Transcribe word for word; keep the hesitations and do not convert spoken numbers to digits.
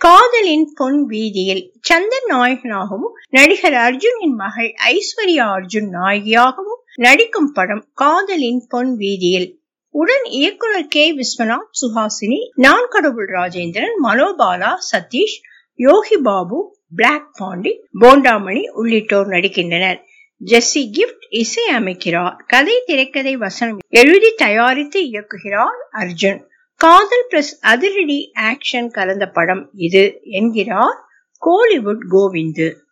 காதலின் பொன் வீதியில் சந்தன் நாயகனாகவும் நடிகர் அர்ஜுனின் மகள் ஐஸ்வர்யா அர்ஜுன் நாயகியாகவும் நடிக்கும் படம் காதலின் பொன் வீதியில். உடன் இயக்குனர் கே விஸ்வநாத், சுஹாசினி, நான் கடவுள் ராஜேந்திரன், மனோபாலா, சதீஷ், யோகி பாபு, பிளாக் பாண்டி, போண்டாமணி உள்ளிட்டோர் நடிக்கின்றனர். ஜெஸ்ஸி கிஃப்ட் இசை அமைக்கிறார். கதை, திரைக்கதை, வசனம் எழுதி தயாரித்து இயக்குகிறார் அர்ஜுன். காதல் பிளஸ் அதிரடி ஆக்ஷன் கலந்த படம் இது என்கிறார் கோலிவுட் கோவிந்து.